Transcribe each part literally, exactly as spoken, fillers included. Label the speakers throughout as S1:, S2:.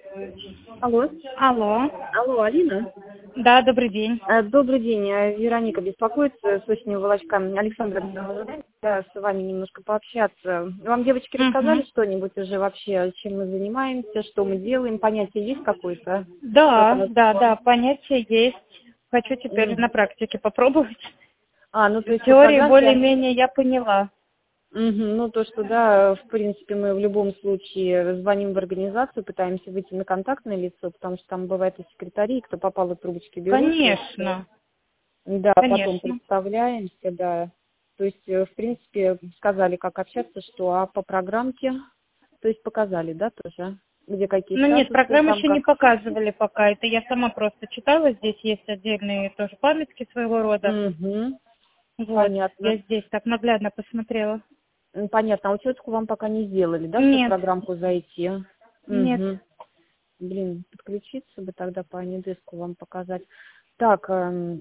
S1: Алло.
S2: Алло.
S1: Алло, Алина?
S2: Да, добрый день.
S1: Э, Добрый день. Э, Вероника беспокоит с осеннего волочка. Александра, да, с вами немножко пообщаться. Вам девочки рассказали
S2: Мгм.
S1: что-нибудь уже вообще, чем мы занимаемся, что мы делаем? Понятие есть какое-то? Как
S2: Да,
S1: оно?
S2: да, да, понятие есть. Хочу теперь
S1: М.
S2: на практике попробовать.
S1: А, ну то
S2: В
S1: есть по
S2: теории
S1: программе...
S2: более-менее я поняла.
S1: Мгм. Ну, то, что, да, в принципе, мы в любом случае звоним в организацию, пытаемся выйти на контактное лицо, потому что там бывает и секретари, и кто попало, трубочки берут. То есть, э,
S2: Конечно,
S1: да, потом
S2: конечно.
S1: представляемся, да. То есть, э, в принципе, сказали, как общаться, что, а по программке, то есть показали, да, тоже, где какие
S2: Ну нет,
S1: статусы,
S2: программу
S1: там
S2: еще не
S1: как.
S2: показывали пока. Это я сама просто читала. Здесь есть отдельные тоже памятки своего рода.
S1: Угу,
S2: Вот,
S1: понятно.
S2: я здесь так наглядно посмотрела.
S1: М, Понятно, а учетку вам пока не сделали, да, чтобы в
S2: Нет,
S1: программку зайти?
S2: нет.
S1: Угу. Блин, подключиться бы тогда по Анидеску вам показать. Так, эм,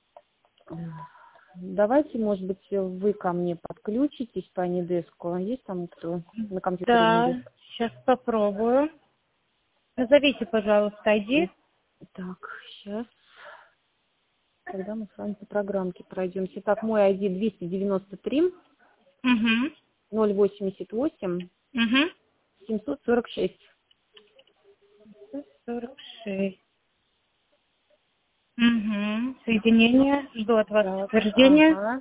S1: давайте, может быть, вы ко мне подключитесь по Анидеску. Есть там кто на компьютере
S2: Да,
S1: Анидеск?
S2: сейчас попробую. Назовите, пожалуйста, ай ди.
S1: Так, сейчас. Тогда мы с вами по программке пройдемся. Так, мой ай ди двести девяносто три
S2: Угу,
S1: ноль восемьдесят восемь
S2: угу.
S1: семьсот сорок шесть.
S2: сорок шесть. Угу. Соединение. Жду от вас
S1: Так,
S2: подтверждения.
S1: ага.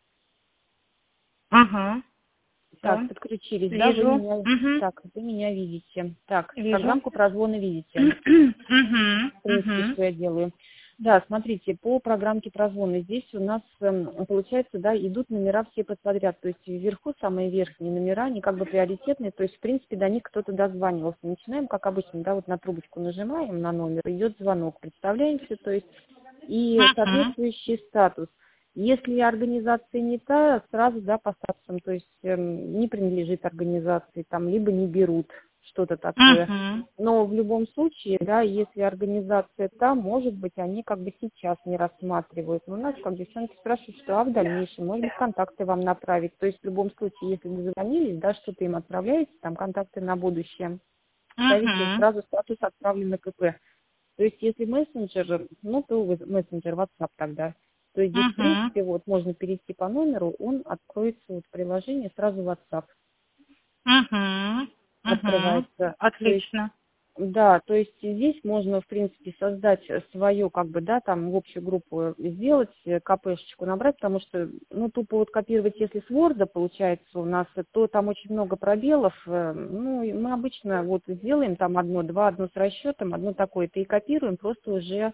S2: Ага.
S1: Так,
S2: Все.
S1: подключились, да, вы
S2: Вижу.
S1: меня,
S2: Угу.
S1: так, вы меня видите. Так,
S2: Вижу.
S1: программку прозвона видите.
S2: Угу.
S1: В принципе,
S2: Угу.
S1: что я делаю. Да, смотрите, по программке прозвона здесь у нас, эм, получается, да, идут номера все подряд. То есть вверху самые верхние номера, они как бы приоритетные, то есть, в принципе, до них кто-то дозванивался. Начинаем, как обычно, да, вот на трубочку нажимаем на номер, идет звонок, представляемся, то есть, и
S2: Угу.
S1: соответствующий статус. Если организация не та, сразу, да, по статусам, то есть эм, не принадлежит организации, там, либо не берут, что-то такое.
S2: Угу.
S1: Но в любом случае, да, если организация та, может быть, они как бы сейчас не рассматривают. Но у нас, как девчонки спрашивают, что а в дальнейшем, может быть, контакты вам направить. То есть в любом случае, если вы дозвонились, да, что-то им отправляете, там контакты на будущее, ставите
S2: Угу.
S1: сразу статус «Отправлен на КП». То есть если мессенджер, ну, то вы- мессенджер WhatsApp тогда. То есть здесь, в
S2: Угу.
S1: принципе, вот можно перейти по номеру, он откроется, вот приложение сразу WhatsApp
S2: Угу. Угу.
S1: открывается. То есть
S2: Отлично.
S1: да, то есть здесь можно, в принципе, создать свою, как бы, да, там, в общую группу сделать, э, КПшечку набрать, потому что, ну, тупо вот копировать, если с Word получается у нас, то там очень много пробелов. э, Ну, и мы обычно вот сделаем там одно, два, одно с расчетом, одно такое-то и копируем, просто уже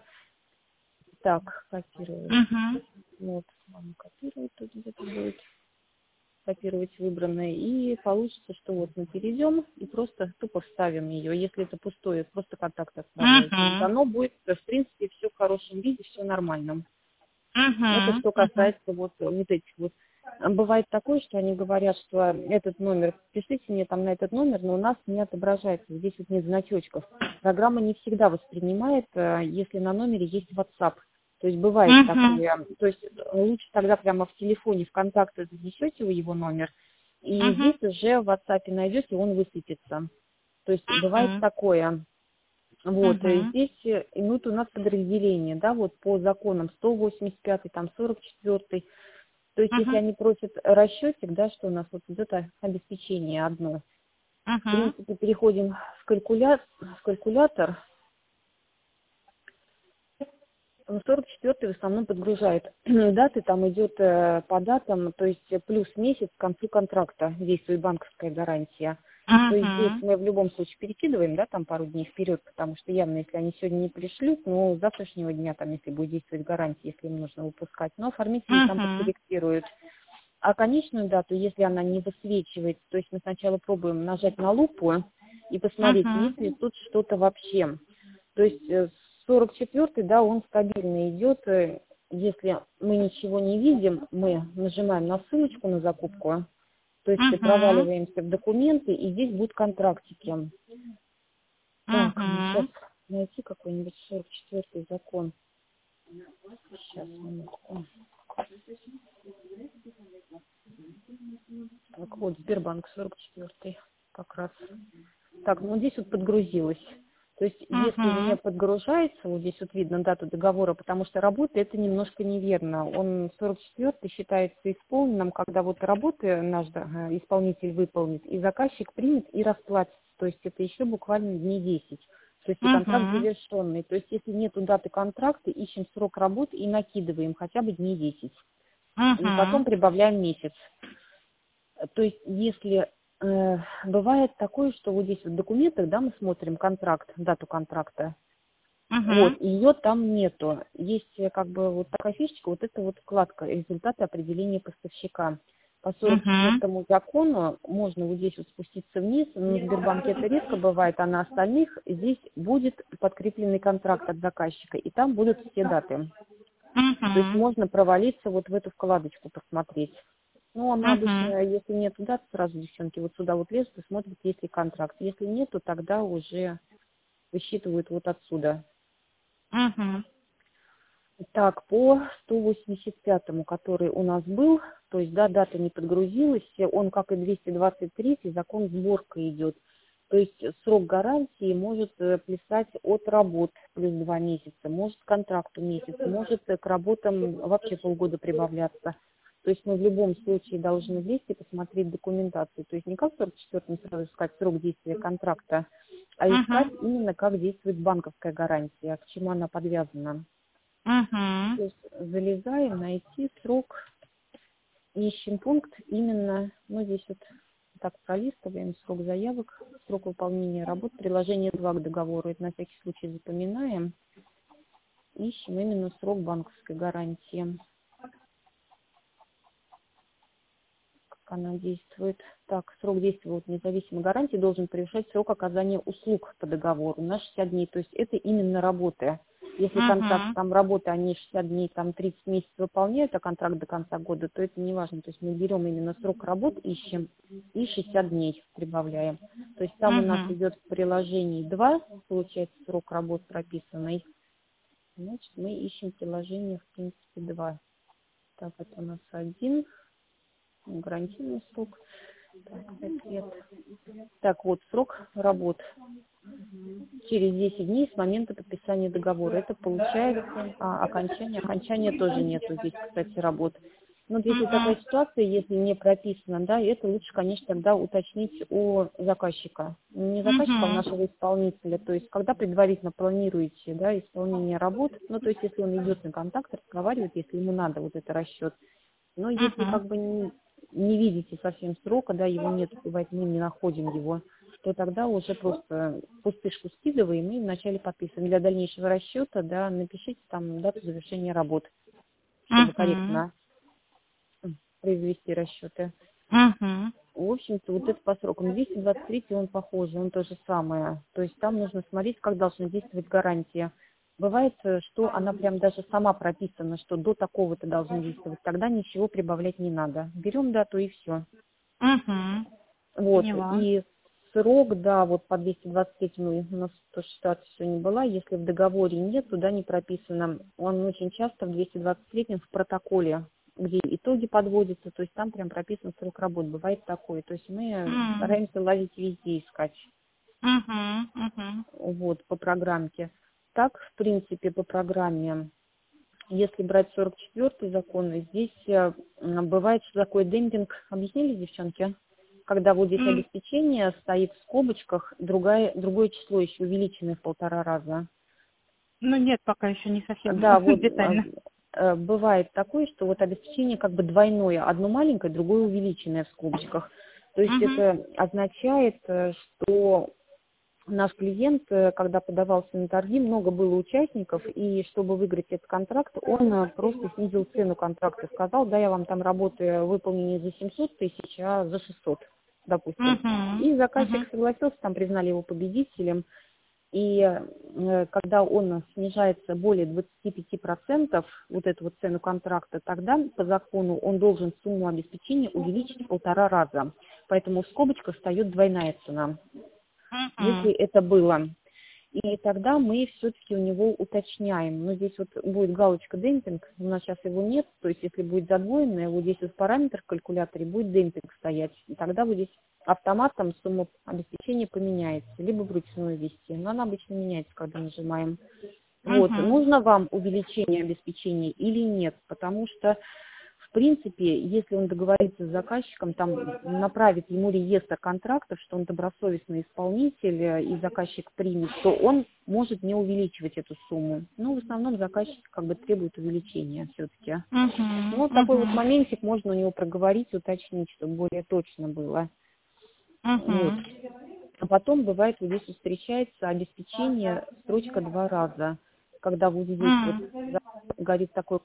S1: так, копировать.
S2: Угу.
S1: Вот, мама копирует, тут где-то будет копировать выбранное, и получится, что вот мы перейдем и просто тупо вставим ее. Если это пустое, просто контакт отправляете. Вот
S2: Угу.
S1: оно будет, в принципе, все в хорошем виде, все нормально. Это
S2: Угу.
S1: что
S2: Угу.
S1: касается вот, вот этих вот. Бывает такое, что они говорят, что этот номер, пишите мне там на этот номер, но у нас не отображается, здесь вот нет значочков. Программа не всегда воспринимает, э, если на номере есть WhatsApp. То есть бывает
S2: Угу.
S1: такое. То есть лучше тогда прямо в телефоне, в контакты занесете вы его номер, и
S2: Угу.
S1: здесь уже в WhatsApp найдете, он высветится. То есть бывает
S2: Угу.
S1: такое. Вот, и
S2: Угу.
S1: здесь э, идут у нас подразделения, да, вот по законам сто восемьдесят пятый, там сорок четвёртый. То есть если
S2: Угу.
S1: они просят расчетик, да, что у нас вот идет о- обеспечение одно. В
S2: Угу.
S1: принципе, переходим в, калькуля... в калькулятор. Ну, сорок четвёртый в основном подгружает даты, там идет э, по датам, то есть плюс месяц к концу контракта действует банковская гарантия. То есть здесь
S2: Угу.
S1: мы в любом случае перекидываем, да, там пару дней вперед, потому что явно, если они сегодня не пришлют, ну, с завтрашнего дня, там, если будет действовать гарантия, если им нужно выпускать, но оформители там
S2: Угу.
S1: подкорректируют. А конечную дату, если она не высвечивает, то есть мы сначала пробуем нажать на лупу и посмотреть,
S2: Угу.
S1: есть ли тут что-то вообще. То есть э, сорок четвёртый, да, он стабильно идет. э, Если мы ничего не видим, мы нажимаем на ссылочку на закупку, то есть э,
S2: Угу.
S1: проваливаемся в документы, и здесь будут контрактики. Так, сейчас
S2: Угу.
S1: найти какой-нибудь сорок четвёртый закон. Сейчас, минутку. Так, вот, Сбербанк сорок четвёртый как раз. Так, ну здесь вот подгрузилось. То есть если не
S2: Угу.
S1: подгружается, вот здесь вот видно дату договора, потому что работа это немножко неверно. Он сорок четвёртый считается исполненным, когда вот работы наш да, исполнитель выполнит, и заказчик примет и расплатится. То есть это еще буквально дней десять. То есть и контракт
S2: Угу.
S1: завершенный. То есть если нету даты контракта, ищем срок работы и накидываем хотя бы дней десять. И потом
S2: Угу.
S1: прибавляем месяц. То есть если э, бывает такое, что вот здесь в документах, да, мы смотрим контракт, дату контракта, вот,
S2: Угу.
S1: и ее там нету. Есть э, как бы вот такая фишечка, вот это вот вкладка «Результаты определения поставщика». По сорок
S2: Угу.
S1: четвёртому закону можно вот здесь вот спуститься вниз, на Сбербанке это редко бывает, а на остальных здесь будет подкрепленный контракт от заказчика, и там будут все даты. То есть
S2: Угу.
S1: можно провалиться вот в эту вкладочку, посмотреть. Ну, она
S2: Угу.
S1: обычно, если нет дат, сразу девчонки вот сюда вот лезут и смотрят, есть ли контракт. Если нет, то тогда уже высчитывают вот отсюда.
S2: Угу.
S1: Так, по сто восемьдесят пятому, который у нас был, то есть, да, дата не подгрузилась, он, как и двести двадцать третий, закон сборка идет. То есть срок гарантии может э, плясать от работ плюс два месяца, может к контракту месяц, может э, к работам вообще полгода прибавляться. То есть мы в любом случае должны влезть и посмотреть документацию. То есть не как в сорок четвёртом сразу искать срок действия контракта, а искать
S2: Угу.
S1: именно как действует банковская гарантия, к чему она подвязана.
S2: Угу.
S1: То есть залезаем, найти срок, ищем пункт именно, ну здесь вот так пролистываем, срок заявок, срок выполнения работ, приложение два к договору, это на всякий случай запоминаем, ищем именно срок банковской гарантии, как она действует. Так, срок действия вот, независимой гарантии должен превышать срок оказания услуг по договору на шестьдесят дней, то есть это именно работы. Если контракт,
S2: Угу.
S1: там работы, они шестьдесят дней, там тридцать месяцев выполняют, а контракт до конца года, то это не важно. То есть мы берем именно срок работ, ищем и шестьдесят дней прибавляем. То есть там у нас
S2: Угу.
S1: идет в приложении два, получается, срок работ прописанный. Значит, мы ищем приложение, в принципе, два. Так, это у нас один, гарантийный срок. Так, пять лет. Так, вот, срок работ. Через десять дней с момента подписания договора. Это получается а, окончание. Окончания тоже нету здесь, кстати, работ. Но вот если такая
S2: Угу.
S1: ситуация, если не прописано, да, это лучше, конечно, тогда уточнить у заказчика. Не заказчика, а у
S2: Угу.
S1: нашего исполнителя. То есть, когда предварительно планируете, да, исполнение работ, ну, то есть, если он идет на контакт, разговаривает, если ему надо вот это расчет. Но если
S2: Угу.
S1: как бы не, не видите совсем срока, да, его нет, бывает, мы не находим его, то тогда уже просто пустышку скидываем и вначале подписываем. Для дальнейшего расчета, да, напишите там дату завершения работ, чтобы
S2: Угу.
S1: корректно м, произвести расчеты.
S2: Угу.
S1: В общем-то, вот это по срокам. двести двадцать три он похожий, он то же самое. То есть там нужно смотреть, как должна действовать гарантия. Бывает, э, что она прям даже сама прописана, что до такого-то должна действовать. Тогда ничего прибавлять не надо. Берем дату и все.
S2: Угу.
S1: Вот.
S2: Поняла.
S1: И срок, да, вот по двести двадцать третьему у нас тоже ситуация сегодня была. Если в договоре нет, туда не прописано. Он очень часто в двести двадцать третьем в протоколе, где итоги подводятся, то есть там прям прописан срок работы. Бывает такое. То есть мы
S2: Угу.
S1: стараемся лазить везде, искать.
S2: Угу. Угу.
S1: Вот, по программке. Так, в принципе, по программе, если брать сорок четвёртый закон, здесь э, м, бывает, что такое демпинг. Объяснили, девчонки? Когда вот здесь
S2: М,
S1: обеспечение стоит в скобочках, другая, другое число еще увеличенное в полтора раза.
S2: Ну нет, пока еще не совсем
S1: Да, вот э,
S2: детально.
S1: э, бывает такое, что вот обеспечение как бы двойное, одно маленькое, другое увеличенное в скобочках. То есть
S2: Угу.
S1: это означает, э, что наш клиент, э, когда подавался на торги, много было участников, и чтобы выиграть этот контракт, он э, просто снизил цену контракта, сказал, да, я вам там работаю выполнение за семьсот тысяч, а за шестьсот, допустим.
S2: Угу.
S1: И заказчик
S2: Угу.
S1: согласился, там признали его победителем, и э, когда он снижается более двадцати пяти процентов, вот эту вот цену контракта, тогда по закону он должен сумму обеспечения увеличить в полтора раза. Поэтому в скобочках встает двойная цена, если
S2: Угу.
S1: это было. И тогда мы все-таки у него уточняем. Но здесь вот будет галочка демпинг, у нас сейчас его нет. То есть если будет задвоенное, вот здесь вот параметр в калькуляторе будет демпинг стоять. И тогда вот здесь автоматом сумма обеспечения поменяется. Либо вручную ввести. Но она обычно меняется, когда нажимаем. Вот,
S2: Угу.
S1: нужно вам увеличение обеспечения или нет? Потому что в принципе, если он договорится с заказчиком, там направит ему реестр контрактов, что он добросовестный исполнитель э, и заказчик примет, то он может не увеличивать эту сумму. Но в основном заказчик как бы требует увеличения все-таки. Ну,
S2: Угу.
S1: такой вот
S2: Угу.
S1: моментик можно у него проговорить, уточнить, чтобы более точно было. Вот.
S2: Угу.
S1: А потом бывает вот здесь встречается обеспечение строчка два раза, когда вот здесь вот горит такой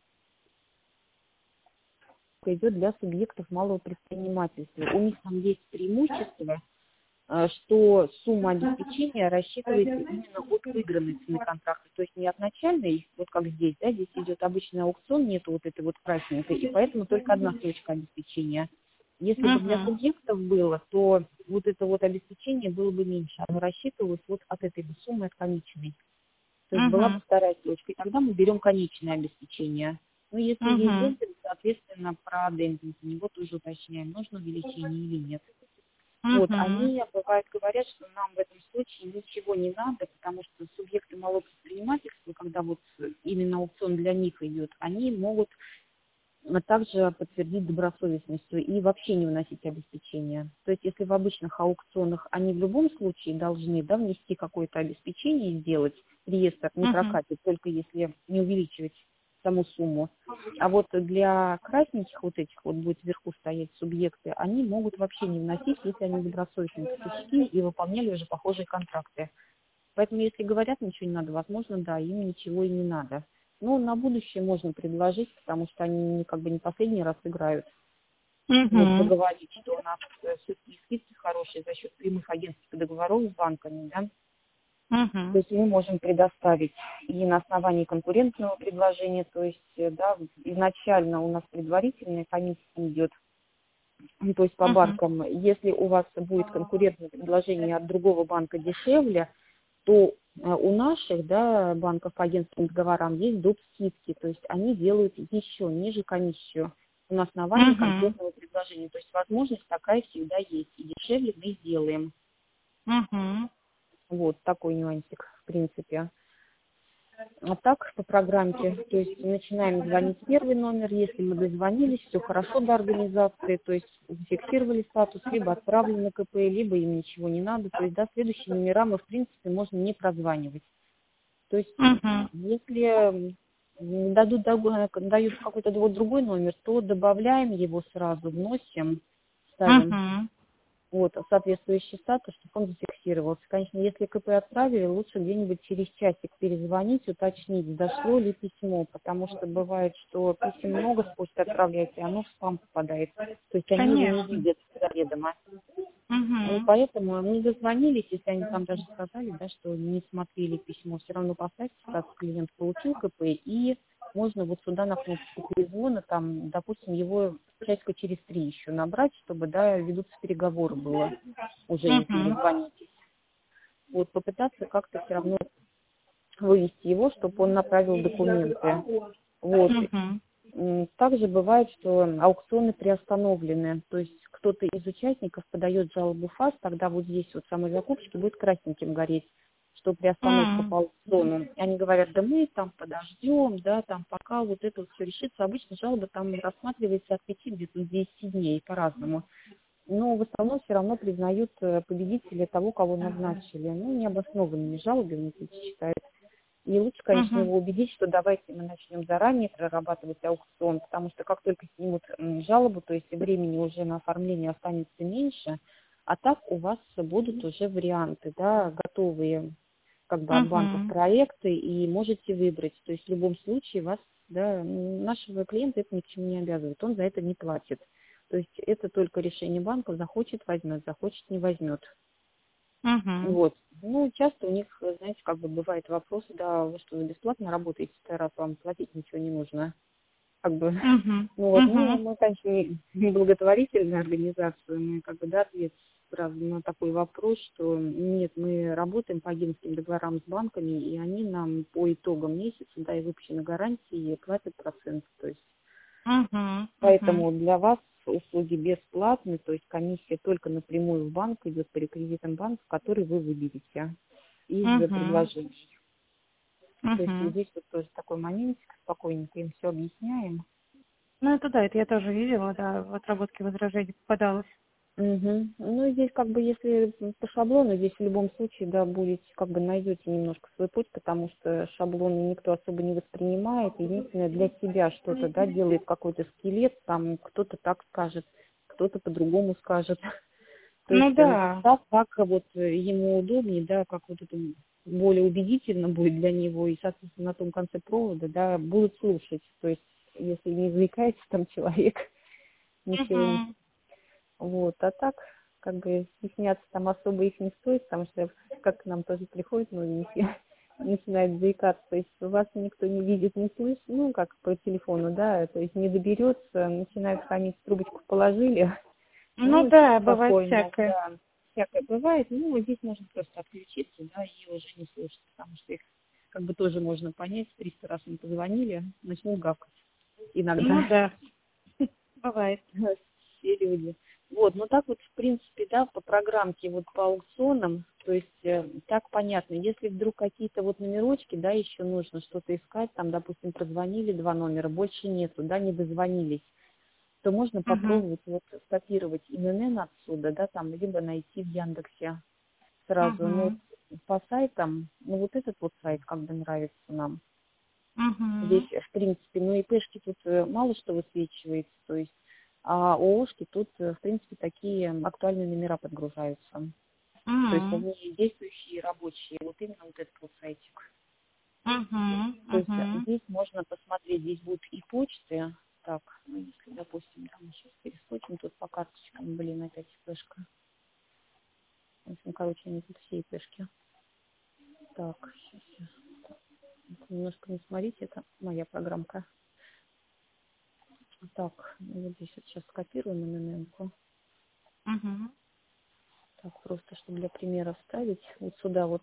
S1: идет для субъектов малого предпринимательства. У них там есть преимущество, э, что сумма обеспечения рассчитывается именно от выигранной цены контракта, то есть не от начальной, вот как здесь, да, здесь идет обычный аукцион, нету вот этой вот красненькой, и поэтому только одна строчка обеспечения. Если бы для
S2: Угу.
S1: субъектов было, то вот это вот обеспечение было бы меньше, оно рассчитывалось вот от этой бы суммы, от конечной. То есть была бы
S2: Угу.
S1: вторая строчка, и тогда мы берем конечное обеспечение. Ну, если есть
S2: Угу.
S1: демпинг, соответственно, про демпинг у него тоже уточняем, нужно увеличение или нет. Вот,
S2: Угу.
S1: они, бывает, говорят, что нам в этом случае ничего не надо, потому что субъекты малого предпринимательства, когда вот именно аукцион для них идет, они могут а также подтвердить добросовестностью и вообще не вносить обеспечение. То есть если в обычных аукционах они в любом случае должны, да, внести какое-то обеспечение и сделать, реестр не
S2: Угу.
S1: прокатит, только если не увеличивать саму сумму. А вот для красненьких вот этих вот будет вверху стоять субъекты, они могут вообще не вносить, если они добросовестные поставщики и выполняли уже похожие контракты. Поэтому, если говорят, ничего не надо, возможно, да, им ничего и не надо. Но на будущее можно предложить, потому что они как бы не последний раз играют. Вот
S2: Угу.
S1: поговорить, что у нас все-таки скидки хорошие за счет прямых агентских договоров с банками, да. То
S2: Угу.
S1: есть мы можем предоставить и на основании конкурентного предложения, то есть, э, да, изначально у нас предварительная комиссия идет, ну, то есть по
S2: Угу.
S1: банкам. Если у вас будет конкурентное предложение от другого банка дешевле, то э, у наших, да, банков по агентским договорам есть доп. Скидки, то есть они делают еще ниже комиссию на основании
S2: Угу.
S1: конкретного предложения. То есть возможность такая всегда есть, и дешевле мы сделаем.
S2: Угу.
S1: Вот такой нюансик, в принципе. А так, по программке, то есть начинаем звонить в первый номер, если мы дозвонились, все хорошо до организации, то есть зафиксировали статус, либо отправили на КП, либо им ничего не надо, то есть до следующие номера мы, в принципе, можно не прозванивать. То есть,
S2: Угу.
S1: если м, дадут, дог- дают какой-то вот другой номер, то добавляем его сразу, вносим, ставим
S2: Угу.
S1: вот соответствующий статус, чтобы он зафиксировался. Конечно, если КП отправили, лучше где-нибудь через часик перезвонить, уточнить, дошло ли письмо, потому что бывает, что писем много с почты отправляется, и оно в спам попадает. То есть они его не
S2: Конечно.
S1: видят заведомо. И
S2: Угу.
S1: поэтому не дозвонились, если они там даже сказали, да, что не смотрели письмо, все равно поставьте, статус клиент получил КП, и можно вот сюда на кнопочку перезвона, там, допустим, его часика через три еще набрать, чтобы, да, ведутся переговоры было, уже если вы
S2: Угу.
S1: звонитесь. Вот попытаться как-то все равно вывести его, чтобы он направил документы. Вот.
S2: Угу.
S1: М, Также бывает, что аукционы приостановлены, то есть кто-то из участников подает жалобу ФАС, тогда вот здесь вот самой закупщики будет красненьким гореть, что приостановка
S2: Угу.
S1: по аукциону. И они говорят, да мы там подождем, да, там пока вот это вот все решится. Обычно жалоба там рассматривается от пяти где-то до десяти дней по-разному. Но в основном все равно признают э, победителя того, кого назначили. Ну, необоснованными жалобами эти считают. И лучше, конечно,
S2: Угу.
S1: его убедить, что давайте мы начнем заранее прорабатывать аукцион, потому что как только снимут м, жалобу, то есть времени уже на оформление останется меньше, а так у вас будут уже варианты, да, готовые как бы от банков
S2: Угу.
S1: проекты, и можете выбрать. То есть в любом случае вас, да, м, нашего клиента это ни к чему не обязывает, он за это не платит. То есть это только решение банка, захочет возьмет, захочет не возьмет.
S2: Угу.
S1: Вот. Ну, часто у них, знаете, как бы бывает вопрос, да, вы что, вы бесплатно работаете, раз вам платить ничего не нужно. Как бы,
S2: Угу.
S1: ну вот, ну,
S2: Угу.
S1: мы, конечно, не не благотворительная организация, мы как бы, да, ответ сразу на такой вопрос, что нет, мы работаем по агентским договорам с банками, и они нам по итогам месяца, да, и выпущенной гарантии платят процент. То есть,
S2: Угу, угу,
S1: поэтому для вас услуги бесплатны, то есть комиссия только напрямую в банк идет по реквизитам банка, который вы выберете из
S2: угу,
S1: предложений. То есть вот
S2: угу.
S1: здесь вот тоже такой моментик, спокойненько им все объясняем.
S2: Ну, это да, это я тоже видела, да, в отработке возражений попадалось.
S1: Мгм. Ну, здесь как бы, если по шаблону, здесь в любом случае, да, будете, как бы найдете немножко свой путь, потому что шаблоны никто особо не воспринимает. Единственное, для себя что-то, да, делает какой-то скелет, там кто-то так скажет, кто-то по-другому скажет. То
S2: Ну
S1: есть э,
S2: да.
S1: написав, как вот э, ему удобнее, да, как вот это более убедительно будет для него, и, соответственно, на том конце провода, да, будут слушать. То есть, если не заикается там человек, ничего не...
S2: Угу.
S1: Вот, а так, как бы, стесняться там особо их не стоит, потому что, как к нам тоже приходят новенькие, начинают заикаться, то есть вас никто не видит, не слышит, ну, как по телефону, да, то есть не доберется, начинают хамить, трубочку положили,
S2: Ну
S1: ну,
S2: да, бывает
S1: спокойно,
S2: всякое.
S1: да, всякое бывает, ну, вот здесь можно просто отключиться, да, и уже не слушать, потому что их как бы тоже можно понять, триста раз им позвонили, начнут гавкать
S2: Ну
S1: иногда.
S2: да, бывает.
S1: Все люди. Вот, ну так вот, в принципе, да, по программке, вот по аукционам, то есть э, так понятно, если вдруг какие-то вот номерочки, да, еще нужно что-то искать, там, допустим, прозвонили два номера, больше нету, да, не дозвонились, то можно
S2: Угу.
S1: попробовать вот скопировать ИНН отсюда, да, там, либо найти в Яндексе сразу, ну,
S2: Угу.
S1: вот по сайтам, ну, вот этот вот сайт как бы нравится нам. Здесь,
S2: Угу.
S1: в принципе, ну, ИПшки тут э, мало что высвечивается, то есть, а ООшки тут, э, в принципе, такие актуальные номера подгружаются. То есть
S2: Угу.
S1: они действующие, рабочие. Вот именно вот этот вот сайтик.
S2: Угу.
S1: То есть
S2: Угу.
S1: здесь можно посмотреть, здесь будут и почты. Так, ну, если, допустим, там мы сейчас перескочим, тут по карточкам, блин, опять флешка. В общем, короче, они тут все ИПшки. Так, сейчас, немножко не смотрите, это моя программка. Так, ну, вот здесь вот сейчас скопируем ИНН-ку.
S2: Угу.
S1: Так, просто, чтобы для примера вставить. Вот сюда вот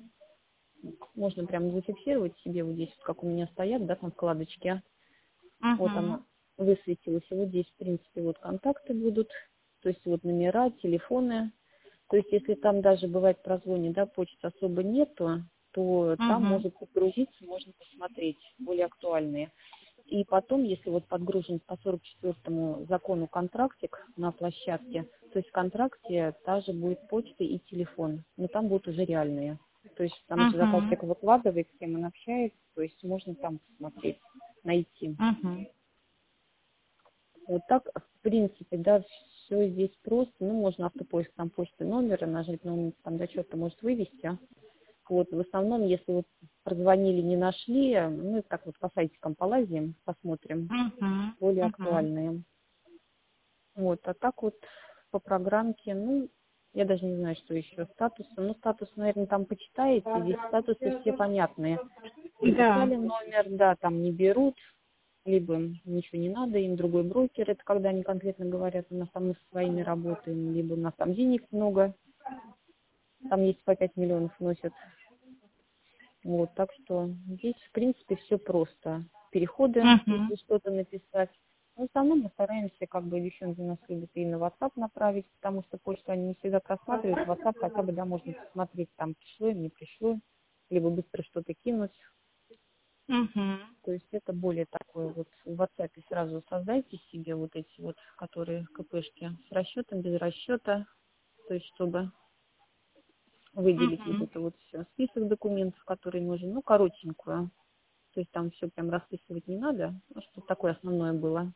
S1: можно прям зафиксировать себе, вот здесь, вот как у меня стоят, да, там вкладочки. Вот
S2: Угу.
S1: она высветилась. И вот здесь, в принципе, вот контакты будут. То есть вот номера, телефоны. То есть если там даже бывает прозвоне, да, почты особо нету, то там
S2: Угу.
S1: может подгрузиться, можно посмотреть более актуальные. И потом, если вот подгружен по сорок четвёртому закону контрактик на площадке, то есть в контракте также будет почта и телефон, но там будут уже реальные. То есть там же
S2: Угу.
S1: заказчик выкладывает, с кем он общается, то есть можно там посмотреть, найти.
S2: Угу.
S1: Вот так, в принципе, да, все здесь просто. Ну, можно автопоиск, там почты, номера, нажать на номер, там до чего-то может вывести. Вот, в основном, если вот прозвонили, не нашли, ну, так вот по сайтикам полазим, посмотрим,
S2: Угу.
S1: более
S2: Угу.
S1: актуальные. Вот, а так вот по программке, ну, я даже не знаю, что еще, статусы. Ну, статус, наверное, там почитаете, здесь статусы все понятные.
S2: Да.
S1: Написали номер, да, там не берут, либо ничего не надо, им другой брокер, это когда они конкретно говорят, у нас там мы со своими работаем, либо у нас там денег много, там есть по пять миллионов носят. Вот, так что здесь, в принципе, все просто. Переходы,
S2: Угу.
S1: если что-то написать. Но в основном мы стараемся, как бы, девчонки нас любят и на WhatsApp направить, потому что почту они не всегда просматривают. WhatsApp хотя бы, да, можно посмотреть, там, пришло им, не пришло, либо быстро что-то кинуть.
S2: Угу.
S1: То есть это более такое вот в WhatsApp сразу создайте себе вот эти вот, которые КПшки с расчетом, без расчета, то есть чтобы выделить вот
S2: Угу.
S1: это вот все, список документов, которые нужен, ну, коротенькую. То есть там все прям расписывать не надо, ну, чтобы такое основное было.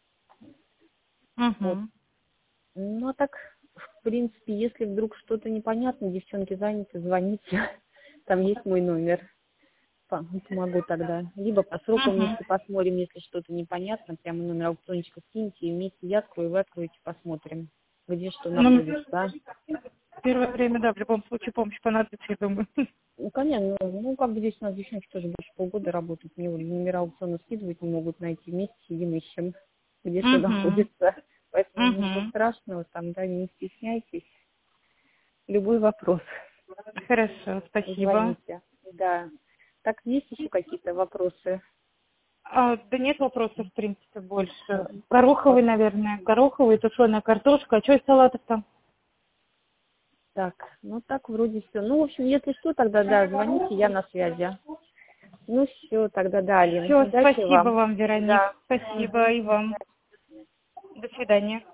S1: Вот.
S2: Угу.
S1: Ну, а так, в принципе, если вдруг что-то непонятно, девчонки заняты, звоните. Там есть мой номер. По- Помогу тогда. Либо по срокам
S2: Угу.
S1: вместе посмотрим, если что-то непонятно, прямо номер аукциончика скиньте, и вместе я открою, вы откроете, посмотрим, где что
S2: Ну,
S1: находится.
S2: в первое время, да, в любом случае помощь понадобится, я думаю.
S1: Ну, конечно, ну, ну, как бы здесь у нас девчонки тоже больше полгода работают, мне номера аукциона скидывать не могут найти, вместе сидим, ищем, где что
S2: Угу.
S1: находится. Поэтому ничего
S2: Угу.
S1: страшного, там, да, не стесняйтесь. любой вопрос.
S2: Хорошо, спасибо.
S1: Звоните. Да. Так, есть еще какие-то вопросы?
S2: А, да нет вопросов, в принципе, больше. Гороховый, наверное. Гороховый, тушеная картошка. А что из салатов там?
S1: Так, ну так вроде все. Ну, в общем, если что, тогда да, звоните, я на связи. Ну все, тогда да, Алина.
S2: Все,
S1: Удачи
S2: спасибо
S1: вам.
S2: вам, Вероник.
S1: Да.
S2: Спасибо
S1: Мгм.
S2: и вам. До свидания.